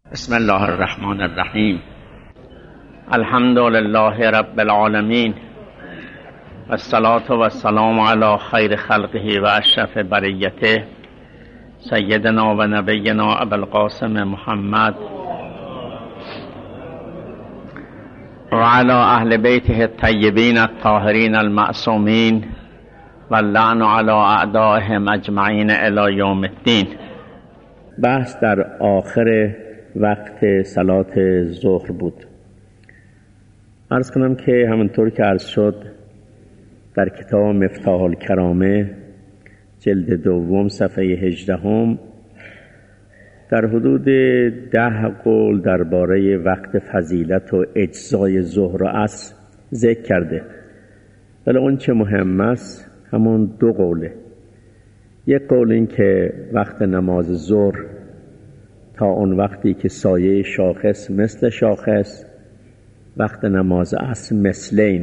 بسم الله الرحمن الرحیم. الحمد لله رب العالمین و الصلاة و السلام علی خیر خلقه و اشرف بریته سیدنا و نبینا ابو القاسم محمد و علی اهل بیته الطیبین الطاهرین المعصومین و اللعن علی اعدائهم اجمعین الی یوم الدین. بحث در آخر وقت صلات ظهر بود. عرض کنم که همونطور که عرض شد در کتاب مفتاح الکرامه جلد دوم صفحه 18 در حدود 10 قول درباره وقت فضیلت و اجزای ظهر و عصر ذکر کرده، ولی اون چه مهم است همون 2 قوله. یک قول این که وقت نماز ظهر تا اون وقتی که سایه شاخص مثل شاخص، وقت نماز عصر مثلین.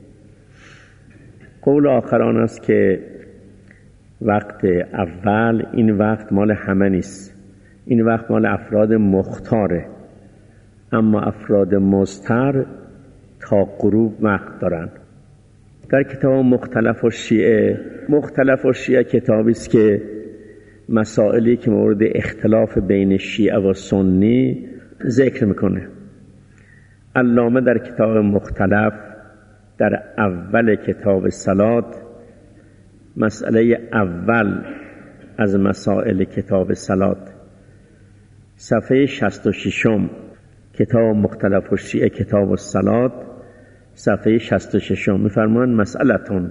قول آخران است که وقت اول این وقت مال همه نیست، این وقت مال افراد مختاره، اما افراد مضطر تا غروب وقت دارن. در کتاب مختلف الشیعه کتابی است که مسائلی که مورد اختلاف بین شیعه و سنی ذکر میکنه. علامه در کتاب مختلف در اول کتاب صلات، مسئله اول از مسائل کتاب صلات، صفحه 66 کتاب مختلف الشیعه کتاب الصلات صفحه 66 میفرمان مسئلتون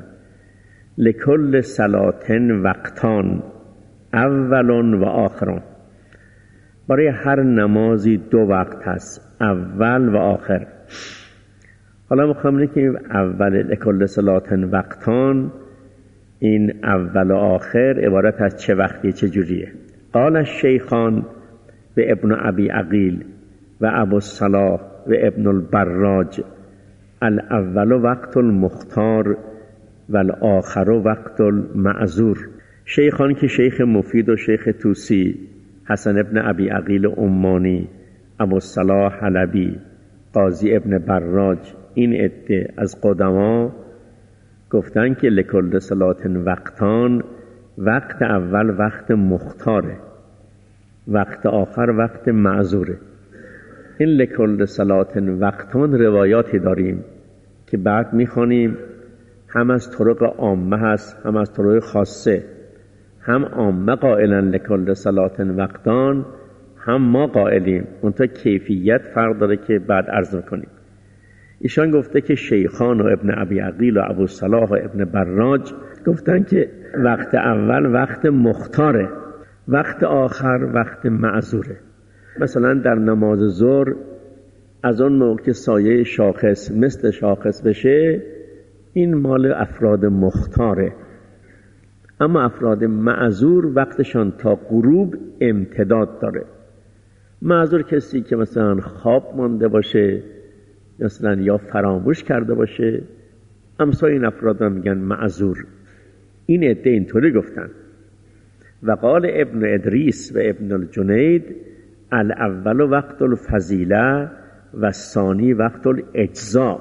لکل صلاتن وقتان اولون و آخرون. برای هر نمازی 2 وقت هست، اول و آخر. حالا میخوام که اول لکل صلاتن وقتان، این اول و آخر عبارت از چه وقتی، چه جوریه؟ قال الشیخان به ابن ابی عقیل و ابو الصلاح و ابن البراج الاول وقت المختار و الاخر وقت المعذور. شیخان که شیخ مفید و شیخ توسی، حسن ابن ابی عقیل عمانی، ابو الصلاح حلبی، قاضی ابن براج، این عده از قدما گفتن که لکل صلات وقتان، وقت اول وقت مختاره، وقت آخر وقت معذوره. این لکل صلات وقتان روایاتی داریم که بعد میخوانیم، هم از طرق عامه هست هم از طرق خاصه. هم عامه قائلن لکل صلات وقتان، هم ما قائلیم، منتها کیفیت فرق داره که بعد عرض میکنیم. ایشان گفته که شیخان و ابن ابی عقیل و ابو صلاح و ابن براج گفتن که وقت اول وقت مختاره، وقت آخر وقت معذوره. مثلا در نماز ظهر از اون موقع که سایه شاخص مثل شاخص بشه، این مال افراد مختاره، اما افراد معذور وقتشان تا غروب امتداد داره. معذور کسی که مثلا خواب مانده باشه، مثلا یا فراموش کرده باشه، امثال این افراد هم میگن معذور. این عده اینطوری گفتن. و قال ابن ادریس و ابن الجنید الاول وقت الفضیله و ثانی وقت الاجزا.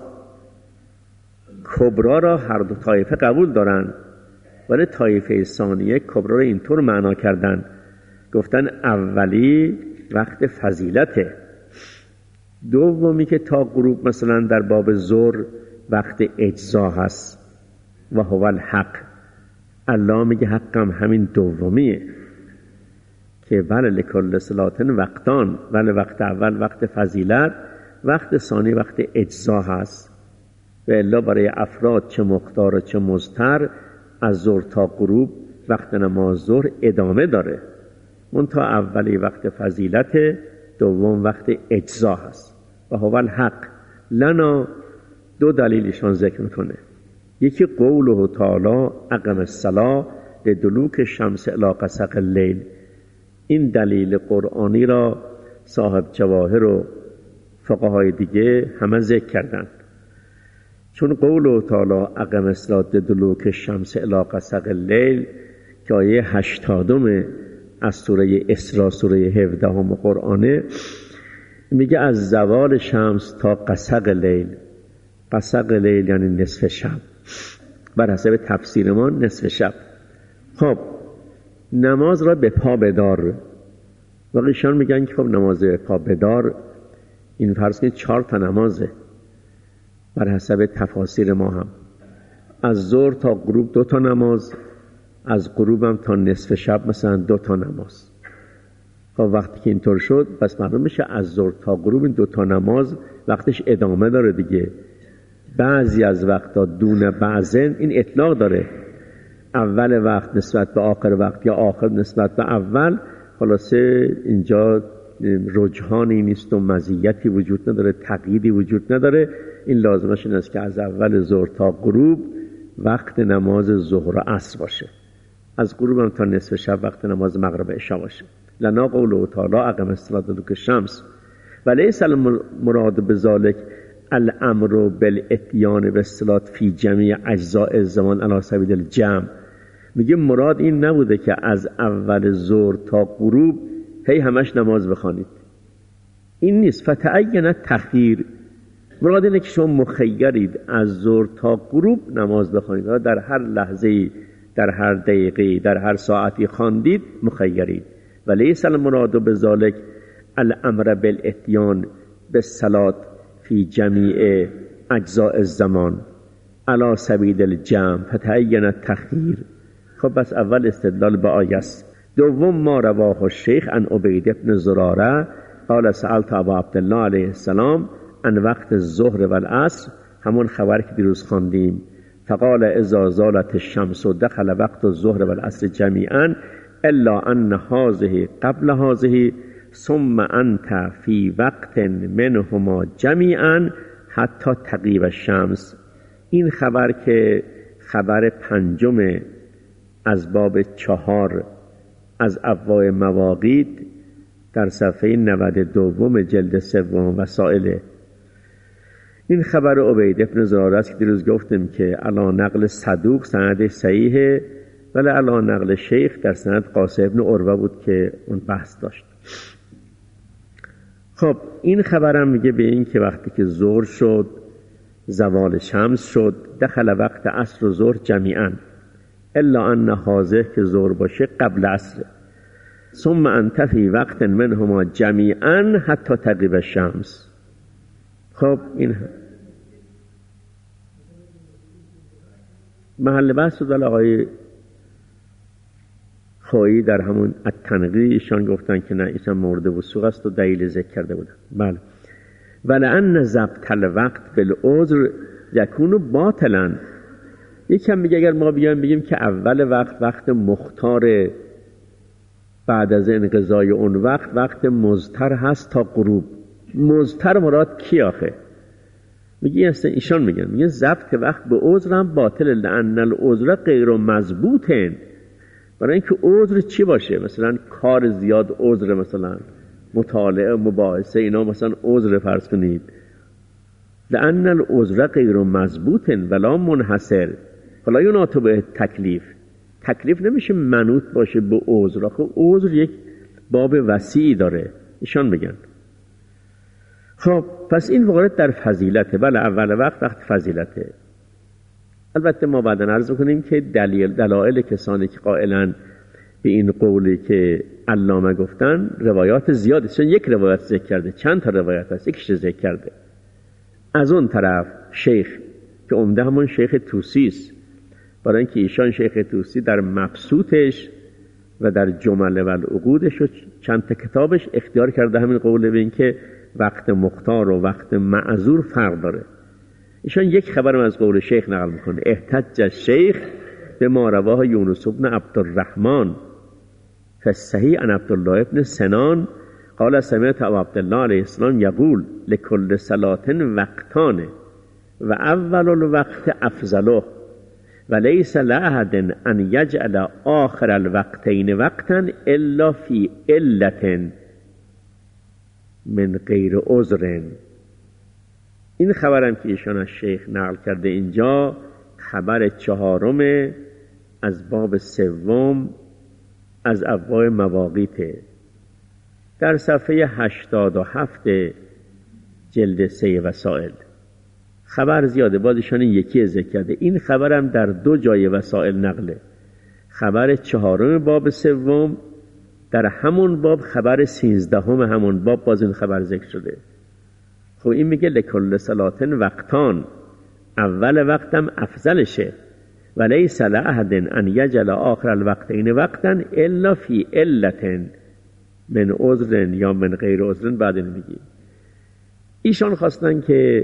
کبرا را هر دو طایفه قبول دارن، ولی طایفه ثانیه کبرا را اینطور معنا کردن، گفتن اولی وقت فضیلته، دومی که تا غروب مثلا در باب ظهر وقت اجزا هست و هو الحق. الله میگه حقم همین دومیه که بله لکل صلاتن وقتان، ولی وقت اول وقت فضیلت، وقت ثانی وقت اجزا هست. و الا برای افراد چه مختار و چه مضطر از ظهر تا غروب وقت نماز ظهر ادامه داره، منتها اولی وقت فضیلت، دوم وقت اجزا هست. و هو الحق لنا 2 دلیلشان ذکر میکنه. یکی قوله تعالی اقم الصلاة لدلوک الشمس الی غسق اللیل. این دلیل قرآنی را صاحب جواهر و فقهای دیگه همه ذکر کردن، چون قوله تعالی اقم الصلاة لدلوک الشمس الی غسق اللیل که آیه 80 از سوره اسراء سوره 17 قرآنه، میگه از زوال شمس تا قسق لیل. قسق لیل یعنی نصف شب، بر حسب تفسیر ما نصف شب. خب نماز را به پا بدار. واقعیشان میگن که خب نماز به پا بدار این فرض کنید 4 تا نمازه بر حسب تفاسیر ما هم. از ظهر تا غروب 2 تا نماز، از غروب هم تا نصف شب مثلا 2 تا نماز. خب وقتی که اینطور شد پس معلوم میشه از ظهر تا غروب این 2 تا نماز وقتش ادامه داره دیگه. بعضی از وقتا دون بعضن این اطلاق داره، اول وقت نسبت به آخر وقت یا آخر نسبت به اول. خلاصه اینجا رجحانی نیست و مزیتی وجود نداره، تقییدی وجود نداره. این لازمش این است که از اول ظهر تا غروب وقت نماز ظهر و عصر باشه، از غروب هم تا نصف شب وقت نماز مغرب عشا باشه. لنا قوله تعالی اقم الصلاة لدلوک الشمس ولیس المراد بذلک الامر بالاتیان بالصلاة فی جمیع اجزاء الزمان علی سبیل الجمع. میگه مراد این نبوده که از اول ظهر تا غروب هی همش نماز بخوانید، این نیست. فتعین تخییر، مراد اینه که شما مخیرید از ظهر تا غروب نماز بخوانید، در هر لحظه، در هر دقیقه، در هر ساعتی خواندید مخیرید. ولیس المراد بذلک الامر بالاتیان بالصلاة فی جمیع اجزاء الزمان علی سبیل الجمع فتعین التخییر. خب بس اول استدلال به آیه است. دوم ما رواه الشیخ عن عبید بن زراره قال سألت ابا عبدالله علیه السلام عن وقت الظهر و العصر، همون خبر که دیروز خواندیم. فقال اذا زالت الشمس دخل وقت الظهر و العصر جمیعا الا ان هذه قبل هذه ثم انت فی وقت منهما جمیعا حتی تغیب الشمس. این خبر که خبر 5 از باب 4 از ابواب مواقیت در صفحه 92 جلد 3 وسائل. این خبر عبید بن زراره است که دیروز گفتیم که علی نقل صدوق سند صحیحه، ولی علی نقل شیخ در سند قاسم بن عروه بود که اون بحث داشت. خب این خبرم میگه به این که وقتی که ظهر شد زوال شمس شد دخل وقت عصر و ظهر جمیعا الا ان هذه که ظهر باشه قبل عصر ثم انت فی وقت منهما جمیعا حتی تغیب الشمس. خب این محل بحث بود. آقای خویی در همون التنقیح ایشان گفتن که نه ایشان مورد وثوق است و دلیل ذکر کرده بودن. بله. ولأن ضبط الوقت بالعذر یکون باطلا. یکم میگه اگر ما بیایم بگیم که اول وقت مختار بعد از انقضای اون وقت مضطر هست تا غروب. مضطر مراد کی آخه؟ میگه ایشان میگه ضبط وقت به عذر هم باطل، لأن العذر غیر مضبوط. برای اینکه عذر چی باشه؟ مثلا کار زیاد عذر، مثلا مطالعه مباحثه اینا مثلا عذر فرض کنید. لأن العذر غیر مضبوط ولا منحصر فلا یناط به تکلیف نمیشه منوط باشه به عذر. آخه عذر یک باب وسیعی داره ایشان میگن. خب پس این وارد در فضیلته. بله اول وقت فضیلته. البته ما بعداً عرض کنیم که دلایل کسانی که قائلن به این قولی که علامه گفتن روایات زیاده، چون یک روایت ذکر کرده، چند تا روایت هست، یکیش ذکر کرده. از اون طرف شیخ که عمده همون شیخ طوسی است، برای اینکه ایشان شیخ طوسی در مبسوطش و در جمله و العقودش و چند تا کتابش اختیار کرده همین قول به این که وقت مختار و وقت معذور فرق داره. ایشان یک خبرم از قول شیخ نقل میکنه. احتج شیخ به ما رواه یونس بن عبدالرحمن فالصحیح عن عبدالله بن سنان قال سمعت ابا عبدالله علیه السلام یقول لكل صلاة وقتان و اول الوقت افضله و لیس لأحد ان یجعل آخر الوقتین وقتا الا فی علة من غیر عذر. این خبرم که ایشان از شیخ نقل کرده اینجا خبر 4 از باب 3 از ابواب مواقیت. در صفحه 87 جلد 3 وسائل. خبر زیاده، بازشان یکی ذکر کرده. این خبرم در 2 جای وسائل نقله. خبر 4 باب 3 در همون باب، خبر 13 همون باب باز این خبر ذکر شده. خب این میگه لکل صلات وقتان، اول وقتم افضلشه، ولیس لأحد ان یجل آخر الوقتین وقتا الا فی علت من عذر یا من غیر عذر. بعد این میگه ایشان خواستن که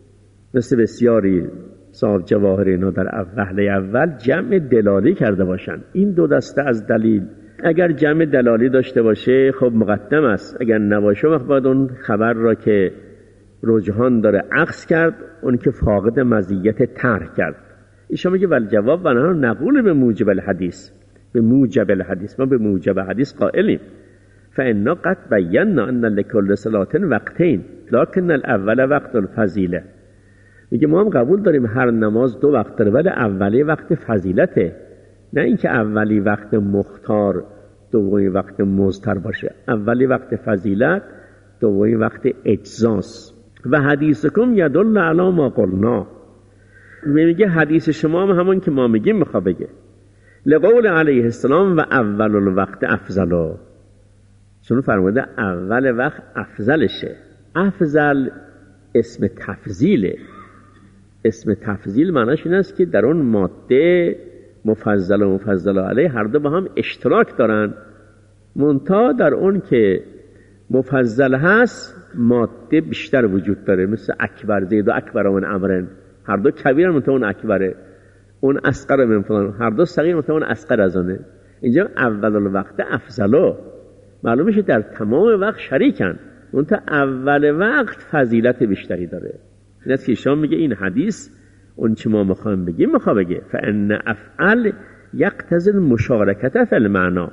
مثل بسیاری صاحب جواهر اینا در وهله اول جمع دلالی کرده باشن. این 2 دسته از دلیل اگر جمع دلالی داشته باشه خب مقدم است، اگر نباشه وقت باید اون خبر را که رجحان داره عکس کرد، اون که فاقد مزیت طرح کرد. ایشان میگه ول جواب و نحن نقول به موجب الحدیث، به موجب الحدیث، ما به موجب حدیث قائلیم. فإنا قد بینا ان لكل صلاة وقتین لكن الاول وقت الفضیله. میگه ما هم قبول داریم هر نماز 2 وقت داره، ولی اولی وقت فضیلته، نه اینکه اولی وقت مختار دومی وقت مضطر باشه. اولی وقت فضیلت، دومی وقت اجزاست. و حدیثکم یدل علی ما قلنا، میگه حدیث شما هم همون که ما میگیم میخواد بگه. لقول علیه السلام و اول الوقت افضل، چون فرموده اول وقت افضلشه. افضل اسم تفضیله. اسم تفضیل معناش این است که در اون ماده مفضل و مفضل علیه هر دو با هم اشتراک دارن، منتها در اون که مفضل هست ماده بیشتر وجود داره، مثل اکبر، زید و اکبر من امرن، هر دو کبیرن منتها اون اکبره، اون اصغر من فلان، هر دو صغیر منتها اون اصغر از آنه. اینجا اول الوقت افضلو، معلومه که در تمام وقت شریکن، منتها اول وقت فضیلت بیشتری داره. این است که ایشان میگه این حدیث اون چه ما میخوایم بگیم میخواه بگه فان افعل یقتضی المشارکت فی المعنی.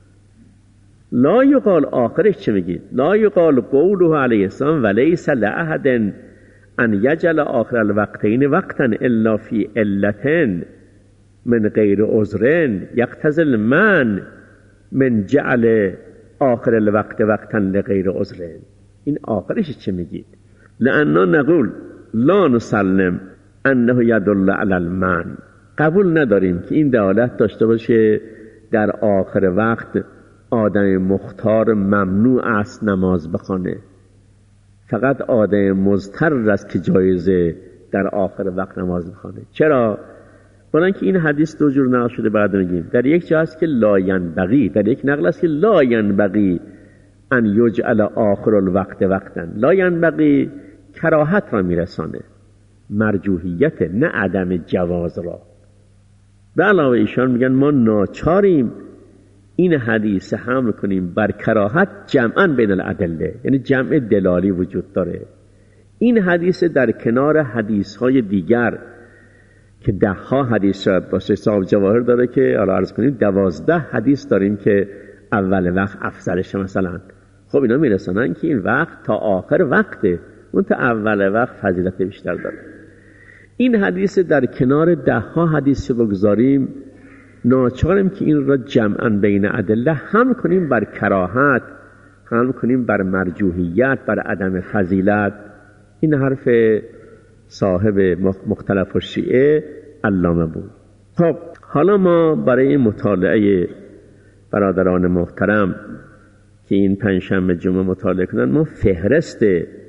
لا یقال آخرش چه میگید؟ لا یقال قوله علیه السلام ولیس لأحد ان یجل آخر الوقتین وقتا الا فی علتن من غیر عذرن یقتضی المنع من جعل آخر الوقت وقتا لغیر عذرن. این آخرش چه میگید؟ لأننا نقول لا نسلم انه یدل علی المنع، قبول نداریم که این دلالت داشته باشه در آخر وقت آدم مختار ممنوع است نماز بخونه، فقط آدم مضطر است که جایزه در آخر وقت نماز بخونه. چرا؟ برای که این حدیث 2 جور نقل شده. بعد میگیم در یک جا هست که لا ینبغی، در یک نقل است که لا ینبغی ان یجعل آخر الوقت وقتا. لا ینبغی کراهت را میرسانه، مرجوحیت، نه عدم جواز را. به علاوه ایشان میگن ما ناچاریم این حدیث حمل کنیم بر کراهت جمعاً بین الادله، یعنی جمع دلالی وجود داره. این حدیث در کنار حدیث های دیگر که 10 حدیث شاید باشه، صاحب جواهر داره که حالا عرض کنیم 12 حدیث داریم که اول وقت افضلشه مثلا. خب اینا میرسانن که این وقت تا آخر وقته، اون تا اول وقت فضیلت بیشتر داره. این حدیث در کنار 10 حدیث بگذاریم، ناچاریم که این را جمعاً بین ادله هم کنیم بر کراهت، هم کنیم بر مرجوحیت، بر عدم فضیلت. این حرف صاحب مختلف الشیعه علامه بود. خب حالا ما برای مطالعه برادران محترم که این پنجشنبه جمعه مطالعه کنن، ما فهرست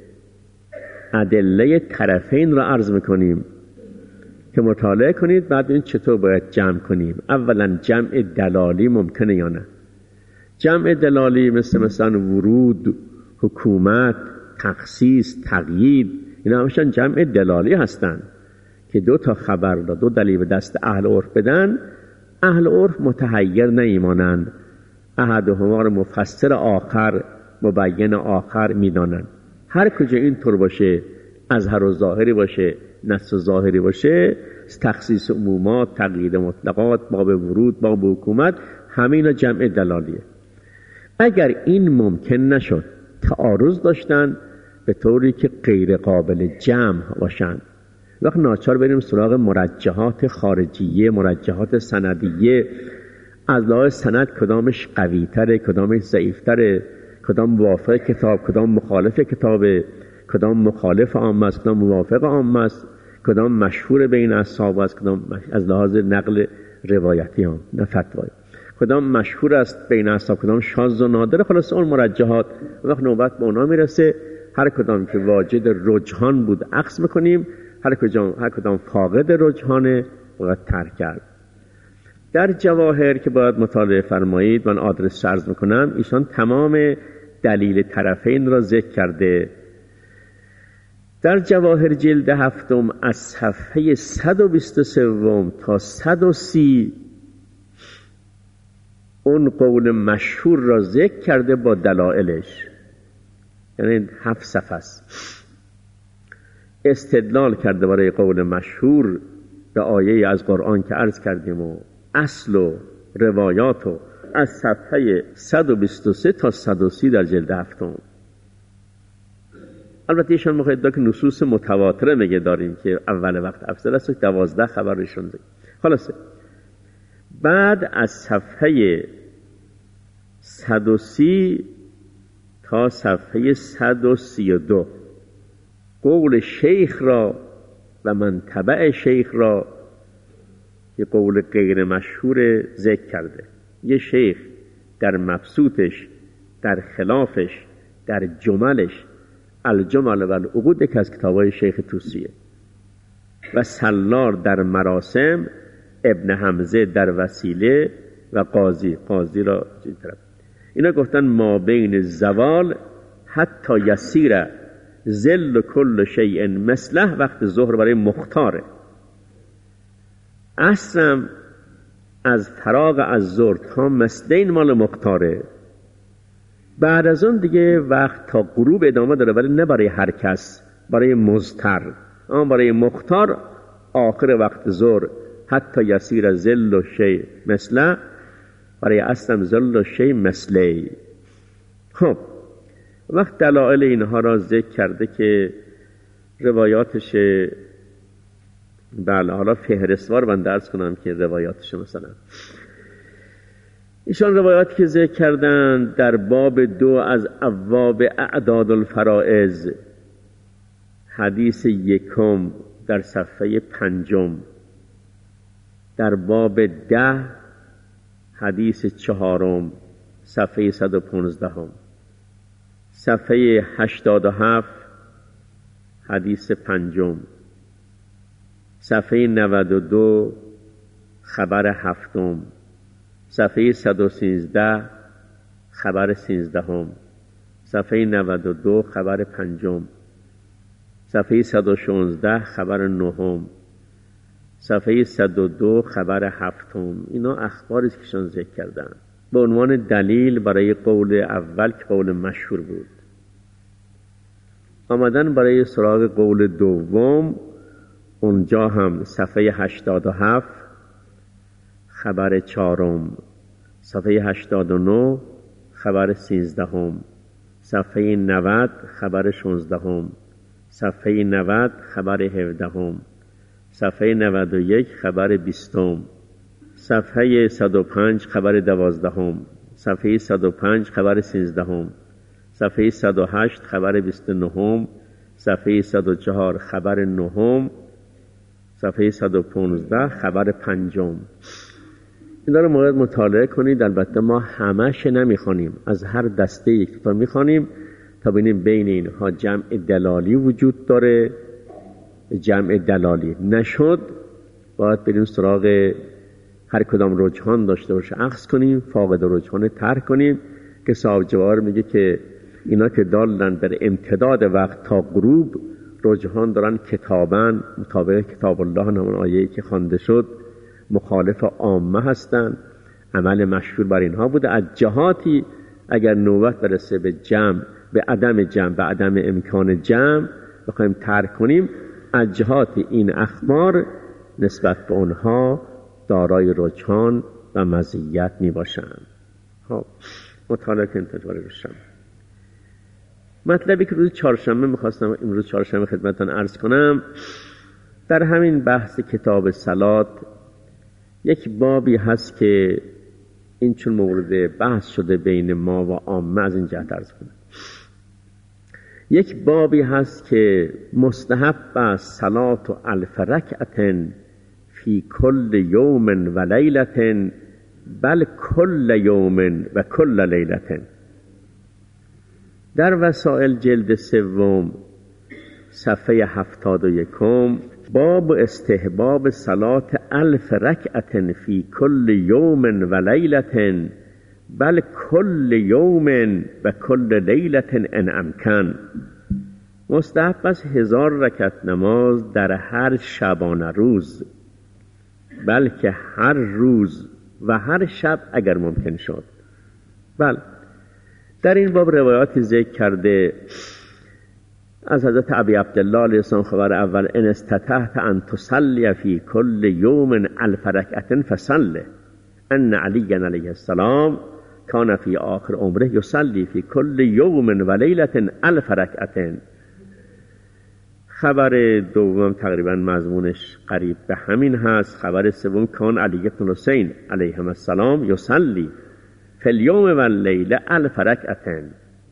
ادله طرفین را عرض میکنیم که مطالعه کنید، بعد این چطور باید جمع کنیم. اولا جمع دلالی ممکنه یا نه؟ جمع دلالی مثلا ورود، حکومت، تخصیص، تقیید، اینا همشان جمع دلالی هستن که 2 تا خبر را 2 دلیل به دست اهل عرف بدن، اهل عرف متحیر نیمانند، احدهما را مفسر آخر مبین آخر میدانند. هر کجا این طور باشه، اظهر و ظاهری باشه، نص و ظاهری باشه، تخصیص عمومات، تقیید مطلقات، باب ورود، باب حکومت، همه اینا جمع دلالیه. اگر این ممکن نشد، تعارض داشتن به طوری که غیر قابل جمع باشن، وقت ناچار بریم سراغ مرجحات خارجیه، مرجحات سندیه، از لحاظ سند کدامش قوی تره، کدامش ضعیف تره، کدام موافق کتاب، کدام مخالف کتاب، کدام مخالف عامه است، کدام موافق عامه است، کدام مشهور بین اصحاب است، کدام از لحاظ نقل روایتی هم نه فتوایی، کدام مشهور است بین اصحاب، کدام شاذ و نادر. خلاص اون مرجحات وقت نوبت به اونا میرسه، هر کدام که واجد رجحان بود عکس میکنیم، هر کدام فاقد رجحانه باید ترک کرد. در جواهر که باید مطالعه فرمایید، من آدرس عرض میکنم، ایشان تمام دلیل طرفین را ذکر کرده. در جواهر جلد 7 از صفحه 123 تا 130 اون قول مشهور را ذکر کرده با دلائلش، یعنی 7 صفحه است. استدلال کرده برای قول مشهور به آیه از قرآن که عرض کردیم و اصل و روایات و از صفحه 123 تا 130 در جلد 7. البته ایشان مقیده که نصوص متواتره میگه داریم که اول وقت افضل است و 12 خبرشون داریم. خلاصه بعد از صفحه 130 تا صفحه 132 قول شیخ را و من تبع شیخ را که قول غیر مشهور ذکر کرده. یه شیخ در مبسوطش، در خلافش، در جملش، الجمل و العقود که از کتابای شیخ توسیه، و سلار در مراسم، ابن حمزه در وسیله و قاضی را این طرف. اینا گفتن ما بین زوال حتی یسیر ذل کل شیء مثله، وقت ظهر برای مختاره. اصلا از فراغ از ظهر تا مثلین مال مختاره، بعد از اون دیگه وقت تا غروب ادامه داره، ولی نه برای هر کس، برای مضطر. اما برای مختار آخر وقت ظهر حتی یسیر ذل شیء مثله، برای اصلا ذل شیء مثله. خب وقت دلائل اینها را ذکر کرده که روایاتش، بله حالا فهرستوار من درس کنم که روایاتش مثلا ایشان روایاتی که ذکر کردن در باب 2 از ابواب اعداد الفرائض، حدیث 1 در صفحه 5، در باب 10 حدیث 4 صفحه 115، صفحه 87 حدیث 5، صفحه 92 خبر 7، صفحه 113 خبر 13، صفحه 92 خبر 5، صفحه 116 خبر 9، صفحه 102 خبر 7. اینا اخباری که شون ذکر کردن به عنوان دلیل برای قول اول که قول مشهور بود. آمدن برای سراغ قول دوم، اونجا هم صفحه 87 خبر 4، صفحه 89 خبر 13، صفحه 90 خبر 16، صفحه 90 خبر 17، صفحه 91 خبر 20، صفحه 105 خبر 12، صفحه 105 خبر 13، صفحه 108 خبر 29، صفحه 104 خبر 9، صفحه 115 خبر 5. این رو مورد مطالعه کنید. البته ما همش نمیخوانیم، از هر دسته یک تا میخوانیم تا ببینیم بین اینها جمع دلالی وجود داره. جمع دلالی نشد باید بریم سراغ هر کدام رجحان داشته باشه اخذ کنیم، فاقد رجحان ترک کنیم. که صاحب جواهر میگه که اینا که دالن در امتداد وقت تا غروب رجحان دارن کتابن مطابق کتاب الله، همون آیه‌ای که خوانده شد، مخالف عامه هستن. عمل مشهور بر اینها بوده. از جهاتی اگر نوبت برسه به جمع، به عدم جمع، به عدم امکان جمع بخوایم ترک کنیم، از جهات این اخبار نسبت به اونها دارای رجحان و مزیت می باشند. خب مطالعه کنید تجربه روشن. مطلبی که روز چهارشنبه میخواستم امروز چهارشنبه خدمتتان عرض کنم، در همین بحث کتاب صلات یک بابی هست که این چون مورد بحث شده بین ما و عامه از این جهت عرض کنم. یک بابی هست که مستحب است صلات الف رکعت فی کل یوم و لیلة بل کل یوم و کل لیلة. در وسائل جلد 3 صفحه 71 باب استحباب صلات الف رکعت فی کل یوم و لیلة بل کل یوم و کل لیلة ان امکن. مستحب است 1000 رکعت نماز در هر شبانه روز، بلکه هر روز و هر شب اگر ممکن شد. بله، در این باب روایاتی ذکر کرده از حضرت ابی عبدالله علیه السلام. خبر اول: ان استطعت ان تصلی فی کل یوم الف رکعت فصل، ان علی علیه السلام کان فی آخر عمره یصلی فی کل یوم و لیلة الف رکعت. خبر دوم تقریبا مضمونش قریب به همین هست. خبر سوم: کان علی بن حسین علیهم السلام یصلی فی الیوم و اللیله الف رکعت.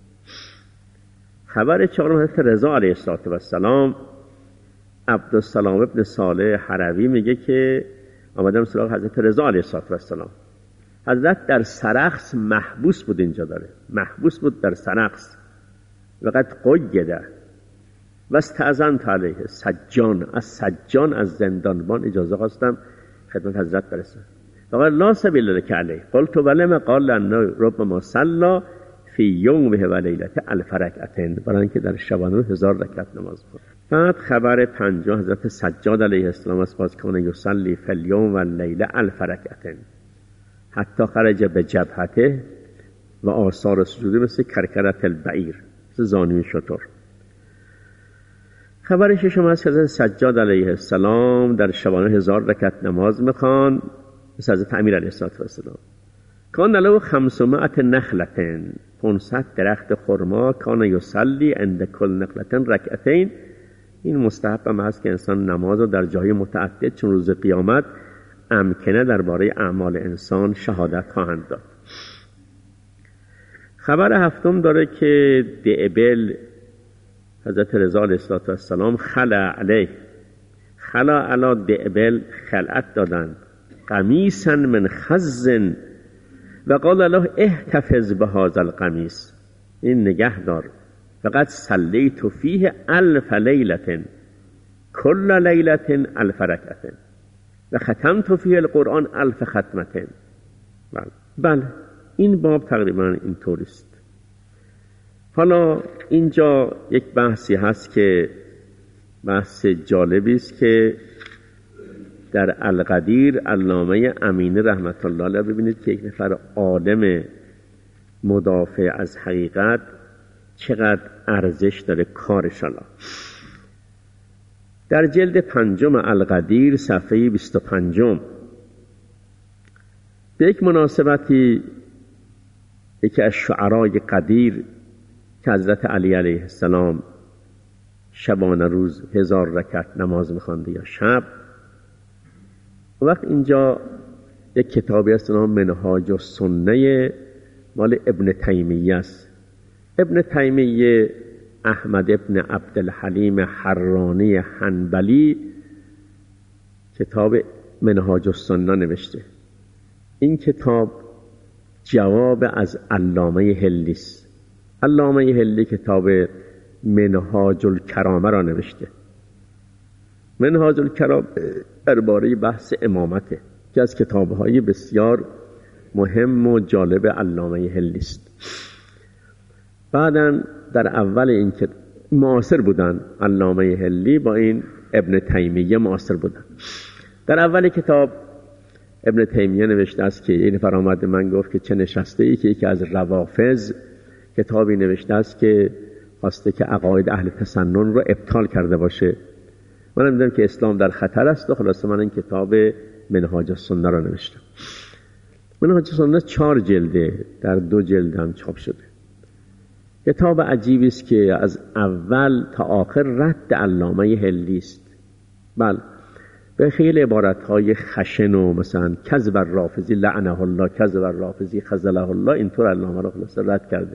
خبر چهارم: حضرت رضا علیه السلام. عبدالسلام ابن صالح حروی میگه که آمدم سراغ حضرت رضا علیه السلام. حضرت در سرخس محبوس بود، اینجا داره محبوس بود در سرخس. وقت قیده و استأذنت علیه سجان، از سجان از زندانبان اجازه خواستم خدمت حضرت برسم. فقال لا سبیل لک علیه. قلت ولم؟ قال لأنه ربما صلی فی یومه و لیلته الف رکعتین، برای اینکه در شبانه 1000 رکعت نماز خواند. بعد خبر 5: حضرت سجاد علیه السلام از باز کان یصلی فی الیوم و اللیله الف رکعتین حتی خرج به جبهته و آثار سجوده مثل کرکرت البعیر، مثل زانوی شتر. خبر ششم از حضرت سجاد علیه السلام در شبانه 1000 رکعت نماز میخوان مثل حضرت امیر علیه السلام. کان له 500 نخلة، 500 درخت خرما. کان یصلی عند کل نخلة رکعتین. این مستحب هم هست که انسان نماز رو در جای متعدد چون روز قیامت امکنه درباره اعمال انسان شهادت خواهند داد. خبر هفتم داره که دعبل حضرت رضا علیه السلام خلع علیه، خلع علی دعبل، خلعت دادند قمیصا من خز و قال له احتفظ بهذا القمیص، این نگه دار. فقط صلیت فیه الف لیلة کل لیلة الف رکعت و ختمت فیه القرآن الف ختمة. بله، این باب تقریبا اینطوریست. حالا اینجا یک بحثی هست که بحث جالبی است که در القدیر علامه امینی رحمت الله علیه ببینید که یک نفر عالم مدافع از حقیقت چقدر ارزش داره کارش. در جلد 5 القدیر صفحه 25 به یک مناسبتی یکی از شعرای قدیر که حضرت علی علیه السلام شبانه روز 1000 رکعت نماز می‌خوانده یا شب، وقت اینجا یک کتابی هست نام منهاج السنه مال ابن تیمیه است. ابن تیمیه احمد ابن عبدالحلیم حرانی حنبلی کتاب منهاج السنه نوشته. این کتاب جواب از علامه هلی است. علامه هلی کتاب منهاج الکرامه را نوشته. منهاج الکرامه درباره بحث امامته که از کتاب‌های بسیار مهم و جالب علامه هلی است. بعداً در اول این که معاصر بودن، علامه هلی با این ابن تیمیه معاصر بودن. در اول کتاب ابن تیمیه نوشته است که این نفر آمد من گفت که چه نشسته ای که یکی از روافض کتابی نوشته است که خواسته که عقاید اهل تسنن رو ابطال کرده باشه. من میدونم که اسلام در خطر است و خلاصه من این کتاب منهاج السنه رو نوشتم. منهاج السنه 4 جلده، در 2 جلد هم چاپ شده. کتاب عجیبی است که از اول تا آخر رد علامه هلی است. بله، و خیلی عبارت‌های خشن و مثلا کذب الرافضی لعنه الله، کذب الرافضی خذله الله، اینطور علامه را خلاص رد کرده.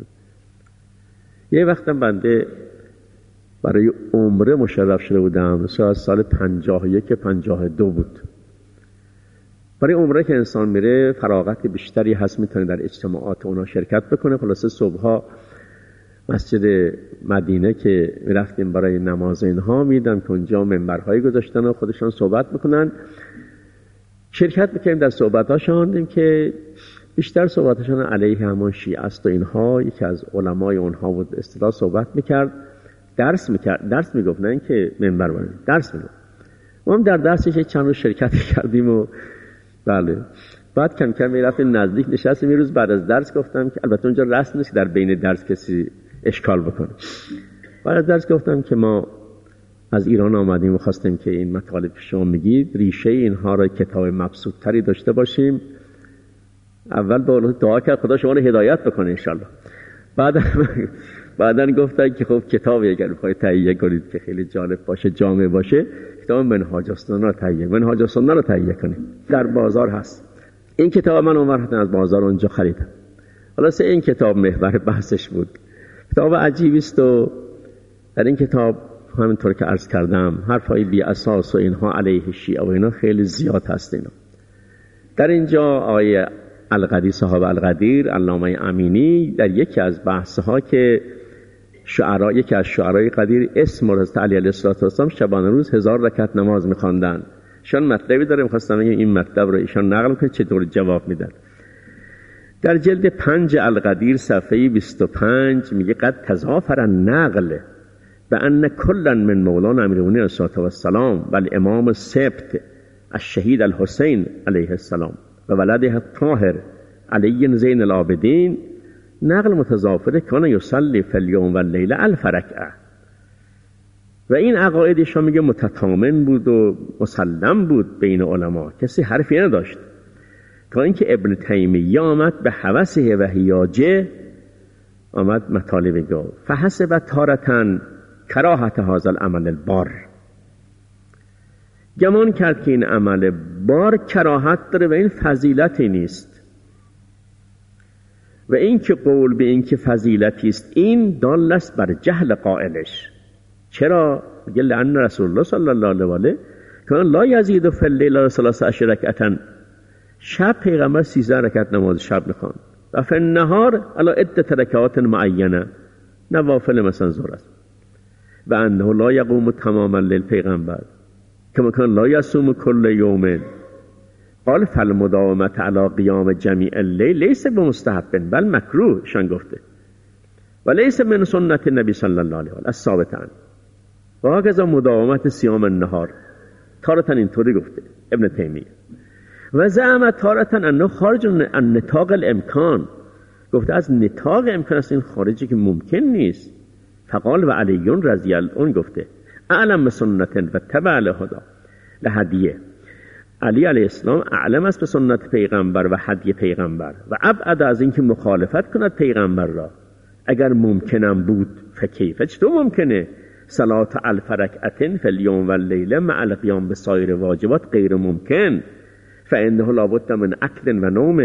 یه وقتم بنده برای عمره مشرف شده بودم، سال 51 52 بود. برای عمره که انسان میره فراغت بیشتری هست، میتونه در اجتماعات اونا شرکت بکنه. خلاصه صبحها مسجد مدینه که میرفتیم برای نماز اینها، میدم که اونجا منبرهایی گذاشتن و خودشان صحبت میکنن. شرکت میکنیم در صحبتاشان، دیدیم که بیشتر صحبتاشان علیه همان شیعه است و اینها. یکی از علمای اونها بود اصطلاح صحبت میکرد، درس میگفت، نه اینکه منبر بود، درس میگفت. ما هم در درسش چند روز شرکت کردیم و بله. بعد کم کم میرفتیم نزدیک نشستیم. یه روز بعد از درس گفتم که البته اونجا رسم نیست در بین درس کسی اشکال بکنه. بعد از درس گفتم که ما از ایران آمدیم و خواستیم که این مطالب شما میگید ریشه اینها را کتاب مبسوط تری داشته باشیم. اول به الله دعا کرد خدا شما رو هدایت بکنه انشالله. بعدن گفتن که خب کتابی اگر بخواید تهیه کنید که خیلی جالب باشه، جامع باشه، کتاب منهاج السنه رو تهیه کنید. در بازار هست این کتاب. من اونور از بازار اونجا خریدم. خلاصه این کتاب محور بحثش بود. کتاب عجیبی است و در این کتاب همینطور که عرض کردم حرفای بی اساس و اینها علیه شیعه و اینا خیلی زیاد هست. اینا در اینجا آقای القدیر، صاحب القدیر، علامه امینی، در یکی از بحثها که یکی از شعرای قدیر اسم حضرت علی علیه السلام شبانه روز 1000 رکعت نماز می‌خواندن. ایشان مطلبی داره، می‌خواستم این مطلب رو ایشان نقل کنه چطور جواب میدن. در جلد 5 القدیر صفحه 25 میگه قد تظافر النقل بأن كلا من مولانا امیرالمؤمنین علیه السلام و الامام السبت الشهید الحسین علیه السلام و ولده الطاهر علی زین العابدین نقل متضافره کان یصلی فی الیوم و اللیله 1000 رکعه. و این عقایدشون میگه متضامن بود و مسلم بود بین علما، کسی حرفی نداشت. تا اینکه ابن تیمیه آمد به هوسه و هیاجه آمد مطالب گفت فحسب تارتن کراهت هذا العمل البار، گمان کرد که این عمل بار کراهت داره و این فضیلتی نیست. و این که قول به این که فضیلتی است این دال است بر جهل قائلش. چرا؟ میگه لأن رسول الله صلی الله علیه و آله کان لا یزید فی اللیل 13 رکعتا، شب پیغمبر 13 رکعت نماز شب میخوان و فی النهار علی عدت رکعات معینه، نوافل مثلا ظهر است. و انه لا یقوم تماما لیل، پیغمبر کما کان لا یصوم کل یوم. قال فالمداومه علی قیام جمیع اللیل لیس بمستحب بل مکروه، شان گفته و لیس من سنت النبی صلی الله علیه و آله الثابت عنه. و هكذا مداومت صیام النهار تارتن اینطوری گفته ابن تیمیه. و زعم تارتن انه خارج عن نطاق الامکان، گفته از نطاق امکان است، این خارجی که ممکن نیست. فقال و علی رضی الله عنه گفته اعلم بسنت و تبع لهدیه، علی علیه السلام اعلم است به سنت پیغمبر و هدی پیغمبر و ابعد از اینکه مخالفت کند پیغمبر را. اگر ممکنم بود فکیف، چطور ممکنه صلات 1000 رکعت فی الیوم و اللیله مع القیام بسایر واجبات غیر ممکن، فانه لابد من اکل و نوم.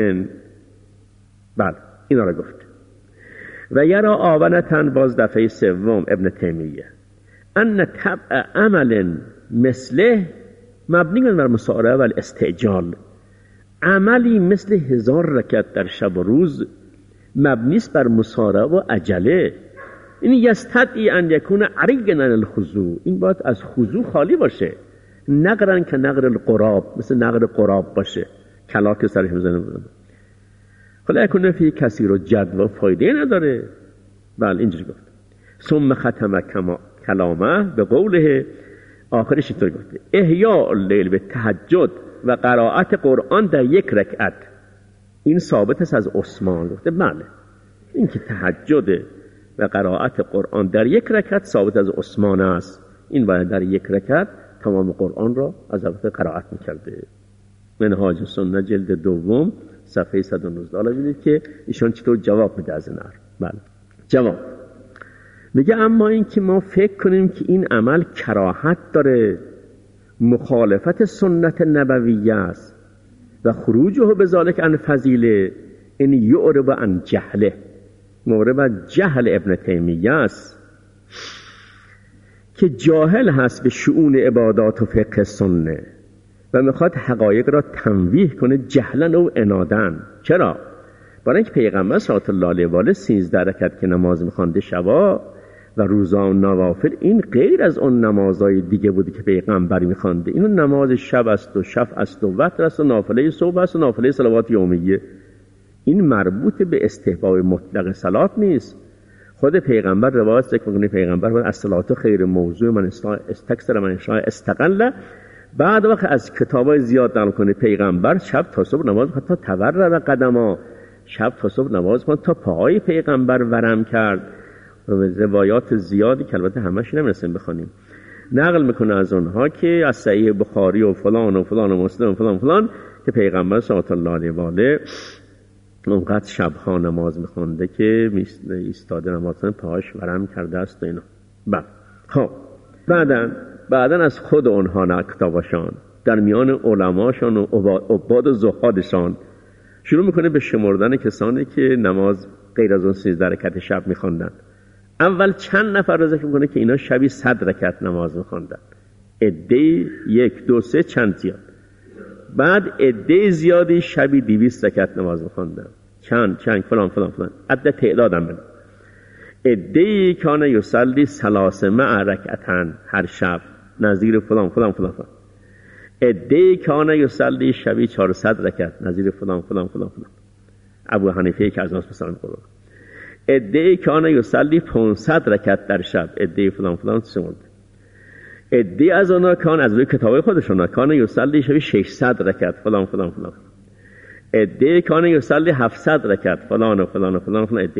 بله اینا را گفت. و یرا آونتن، باز دفعه سوم ابن تیمیه، ان تبع عمل مثله مبنی بر مسارعه و الاستعجال. عملی مثل 1000 رکعت در شب و روز مبنیست بر مسارعه و عجله. این یستدعی ان یکون عریضا عن الخضوع، این باید از خضوع خالی باشه. نقرن که نقر القراب، مثل نقر قراب باشه، کلاک سرش میزنه. حالا یکونه فی کثیر و جد و فایده نداره. بله اینجوری گفت. ثم ختم کلامه به قوله، آخرش اینطور گفته احیاء اللیل به تهجد و قرائت قرآن در 1 رکعت. این ثابت است از عثمان. گفته بله این که تهجد و قرائت قرآن در 1 رکعت ثابت از عثمان است. این باید در 1 رکعت تمام قرآن را از اول قرائت میکرده. منهاج السنه جلد 2 صفحه 119. ببینید که ایشان چطور جواب میده از این حرف. بله جواب میگه اما این که ما فکر کنیم که این عمل کراهت داره، مخالفت سنت نبویه است و خروجه بذالک عن فضیله این یعرب عن جهله، مورد از جهل ابن تیمیه است که جاهل هست به شؤون عبادات و فقه سنه و میخواد حقایق را تنویح کنه جهلا و عنادن. چرا؟ برای اینکه پیغمبر صلی الله علیه و آله 13 رکعت که نماز میخوانده شبا و روزا و نوافل، این غیر از اون نمازهای دیگه بوده که پیغمبر میخوانده. اینو نماز شب است و شفع است و وتر است و نافله صبح است و نافله صلوات یومیه. این مربوط به استحباب مطلق صلات نیست. خود پیغمبر روایت ذکر می‌کنه پیغمبر فرمود الصلات خیر موضوع من استکثر من شاء استقل. بعد وقت از کتابای زیاد نقل کنه پیغمبر شب تا صبح نماز حتی تورع و قدما، شب تا صبح نماز خوند تا پاهای پیغمبر ورم کرد. روایات زیادی که البته همش نمی‌رسیم بخونیم نقل میکنه از اونها که از صحیح بخاری و فلان و فلان و مسلم و فلان فلان که پیغمبر صلی الله علیه و آله اونقدر شبها نماز میخونده که ایستاده نماز کنه پاهاش ورم کرده است و اینا. خب بعدن از خود اونها نه کتابشان در میان علماشان و عباد و زهادشان شروع میکنه به شمردن کسانی که نماز غیر از اون 13 رکعت شب میخوندن. اول چند نفر رو ذکر میکنه که اینا شبی 100 رکعت نماز میخوندن، عده 1 2 3 چند زیاد. بعد عده زیادی شبی 200 رکعت نماز میخوندن، چند فلان فلان فلان، عدد تعدادم بده. عده کان یصلی 300 رکعتن هر شب نظیر فلان فلان فلان فلان. عده کان یصلی شبی 400 رکعت نظیر فلان فلان فلان فلان. ابو حنیفه که از ناس مثلا قرآن. عده کان یصلی 500 رکعت در شب، عده فلان فلان سمود. عده از اونا کان از روی کتابای خودشون کان یصلی شبی 600 رکعت فلان فلان فلان. عده کان یصلی 700 رکعت فلان و فلان و فلان فلان.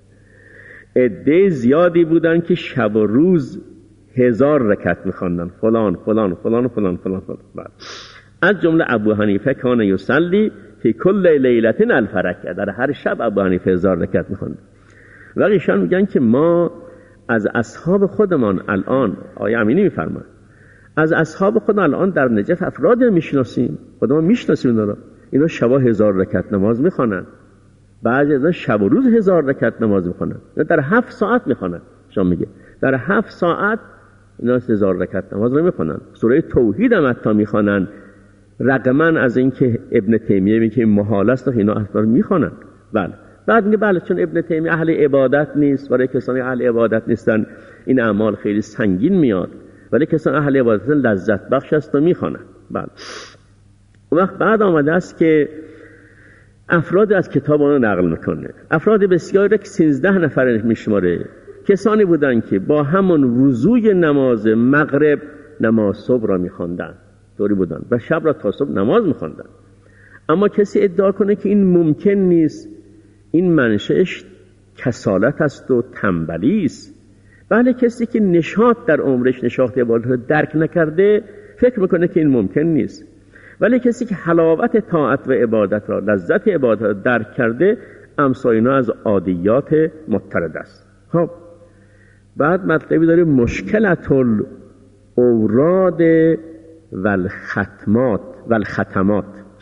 عده زیادی بودن که شب و روز 1000 رکعت می‌خواندن فلان فلان فلان فلان فلان فلان. از جمله ابو حنیفه کان یصلی فی کل لیلة 1000 رکعت، در هر شب ابو حنیفه 1000 رکعت می‌خواند. و ایشان میگن که ما از اصحاب خودمان الان، آیه امینی میفرماید از اصحاب خودمان الان در نجف افراد میشناسیم، خودمان میشناسیم اینا شبا 1000 رکعت نماز میخوانن، بعضی از شب و روز 1000 رکعت نماز میخوانن، در 7 ساعت میخوانن. شما میگه در 7 ساعت اینا 1000 رکعت نماز رو میخوانن. سوره توحید هم حتی میخوانن، رغما از اینکه ابن تیمیه میگه محال است اینا اصلا میخوانن. بله بعد میگه بله چون ابن تیمیه اهل عبادت نیست، برای کسانی اهل عبادت نیستن این اعمال خیلی سنگین میاد، ولی کسان اهل عبادت لذت بخش است و میخوانن. بله اون وقت بعد آمده است که افراد از کتاب آنها نقل میکنه، افراد بسیاری که 13 نفر میشماره، کسانی بودن که با همون وضوی نماز مغرب نماز صبح را میخواندن، طوری بودن و شب را تا صبح نماز میخواندن. اما کسی ادعا کنه که این ممکن نیست، این منشأش کسالت است و تنبلی است. بله کسی که نشاط در عمرش نشاط عبادت رو درک نکرده فکر میکنه که این ممکن نیست، ولی کسی که حلاوت طاعت و عبادت را، لذت عبادت را درک کرده، امثال اینا از عادیات مضطرد است. خب بعد مطلبی داره مشکلت الاوراد والختمات.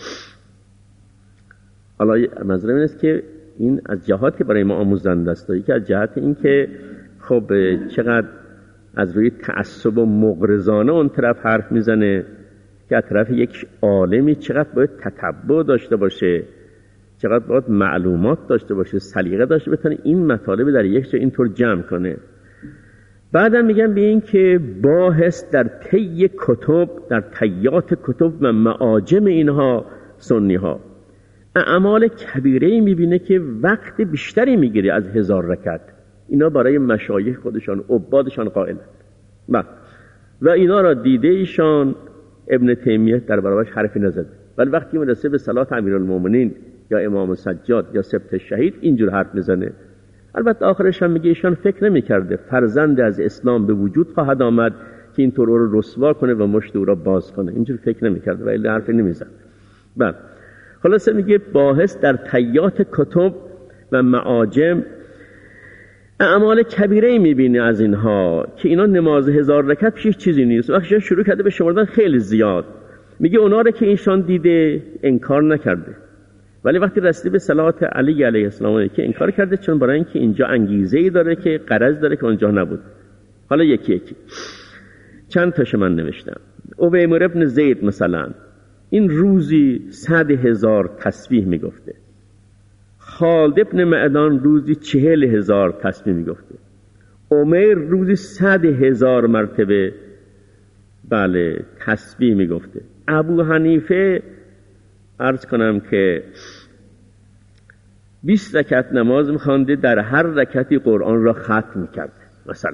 حالا منظورم این است که این از جهاتی برای ما آموزنده است، که از جهت این که خب چقدر از روی تعصب و مغرضانه اون طرف حرف میزنه که از طرف یک عالمی چقدر باید تتبع داشته باشه، چقدر باید معلومات داشته باشه، سلیقه داشته بتونه این مطالب در یک جا اینطور جمع کنه. بعدم میگم به این که باحث در طی کتب، در طیات کتب و معاجم اینها سنی ها اعمال کبیره میبینه که وقت بیشتری میگیره از 1000 رکعت. اینا برای مشایخ خودشان عبادشان قائلن و اینا را دیده ایشان ابن تیمیه در برابرش حرفی نزد، ولی وقتی میرسه به صلات امیرالمومنین یا امام سجاد یا سبت شهید اینجور حرف میزنه. البته آخرش هم میگه ایشان فکر نمیکرده فرزند از اسلام به وجود خواهد آمد که اینطور او رو رسوا کنه و مشت او را باز کنه، اینجور فکر نمیکرده ولی حرفی نمیزد. بعد خلاصه میگه باحث در طیات کتب و معاجم اعمال کبیره میبینی از اینها که اینا نماز 1000 رکعت پیش چیزی نیست. وقتی شروع کرده به شمردن خیلی زیاد، میگه اونا رو که ایشان دیده انکار نکرده، ولی وقتی رسیده به صلات علی علیه السلام که انکار کرده، چون برای اینکه اینجا انگیزه‌ای داره که غرض داره که اونجا نبود. حالا یکی یکی چند تاشو من نوشتم. اویمر ابن زید مثلا این روزی 100,000 تسبیح میگفته. خالد ابن معدان روزی 40,000 تسبیح میگفته. عمر روزی 100,000 مرتبه تسبیح میگفته. ابو حنیفه عرض کنم که 20 رکعت نماز میخوانده، در هر رکعتی قرآن را ختم میکرد مثلا.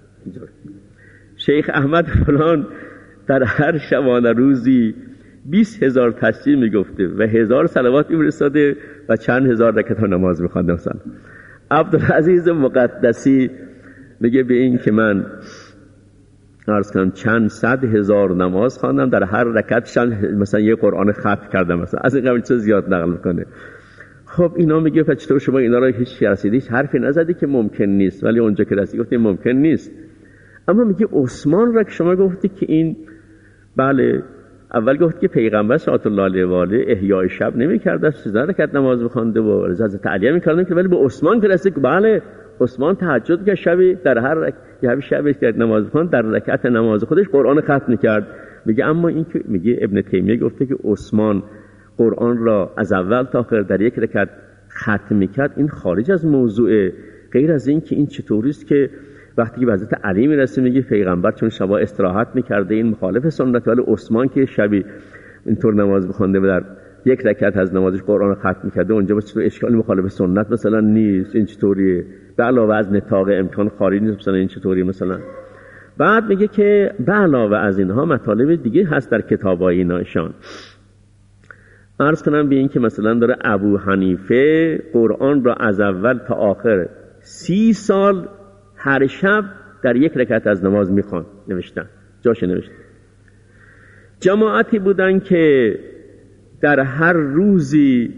شیخ احمد فلان در هر شبانه روزی 20,000 تسبیح میگفته و 1000 صلوات میفرستاده و چند هزار رکعت نماز میخوانده. مثلا عبدالعزیز مقدسی میگه به این که من عرض کنم چند 100,000 نماز خواندم، در هر رکعت مثلا یه قرآن ختم کردم، مثلا از این قبیل چیز زیاد نقل میکنه. خب اینا میگه پس چطور شما اینا رو هیچ رسیدیش حرفی نزدی که ممکن نیست، ولی اونجا که رسیدی گفتی ممکن نیست. اما میگه عثمان را که شما گفتی که این اول گفت که پیغمبر صلی الله علیه و آله احیای شب نمی‌کرد، 13 رکعت نماز می‌خوانده و حضرت علی می‌کردن که، ولی به عثمان که رسید عثمان تهجد که شبی در هر شبی که نماز می‌خوند در رکعت نماز خودش قرآن ختم می‌کرد. میگه اما این که میگه ابن تیمیه گفته که عثمان قرآن را از اول تا آخر در یک رکعت ختم می‌کرد، این خارج از موضوع. غیر از این که این چطوری است که وقتی که به حضرت علی میرسه میگه پیغمبر چون شبا استراحت میکرده این مخالف سنت، ولی عثمان که شبی اینطور نماز بخونده و در یک رکعت از نمازش قرآن ختم میکرده، اونجا چطور اشکال مخالف سنت مثلا نیست؟ این چطوریه؟ به علاوه از نطاق امکان خارج نیست مثلا این چطوری مثلا؟ بعد میگه که به علاوه از اینها مطالب دیگه هست در کتابای ایناشان. عرض کنم به این که مثلا داره ابو حنیفه قرآن را از اول تا آخر 30 سال هر شب در یک رکعت از نماز میخوان. نوشتن جاش نوشتن. جماعتی بودن که در هر روزی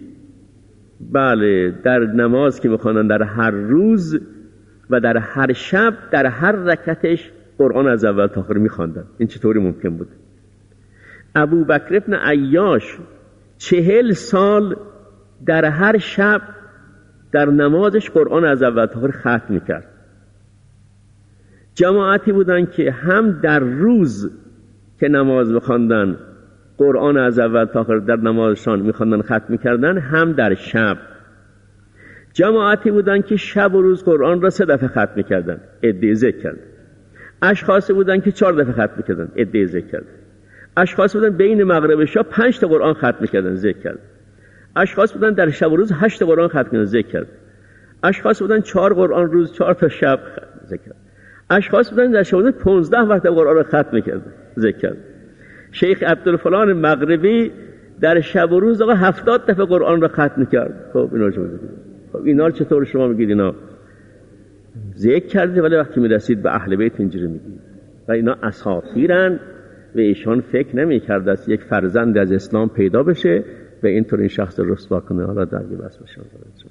در نماز که میخوانن در هر روز و در هر شب در هر رکعتش قرآن از اول تا آخر میخواندن. این چطوری ممکن بود؟ ابو بکر ابن عیاش 40 سال در هر شب در نمازش قرآن از اول تا آخر ختم میکرد. جماعتی بودن که هم در روز که نماز می‌خواندن قرآن از اول تا آخر در نمازشان می‌خواندن ختم می‌کردن، هم در شب. جماعتی بودن که شب و روز قرآن را 3 دفعه ختم می‌کردن، عده ذکر کردن. اشخاصی بودن که 4 دفعه ختم می‌کردن، عده ذکر کردن. اشخاصی بودن بین مغرب و شب 5 تا قرآن ختم می‌کردن، ذکر کردن. اشخاص بودن در شب و روز 8 تا قرآن ختم می‌کردن، ذکر کردن. اشخاص بودن 4 قرآن روز 4 تا شب ذکر کردن. اشخاص بودن در شب 15 وقت قرآن را ختم می‌کرد، ذکر کرد. شیخ عبدالفلان مغربی در شب و روز 70 دفعه قرآن را ختم می‌کرد. خب اینا چه بود؟ خب اینا چطور شما میگید اینا ذکر کرده، ولی وقتی میرسید به اهل بیت اینجوری میگید؟ و اینا اساطیرن و ایشان فکر نمی‌کرد از یک فرزند از اسلام پیدا بشه و اینطور این شخص رسوا کنه. حالا درگیر بس بشه.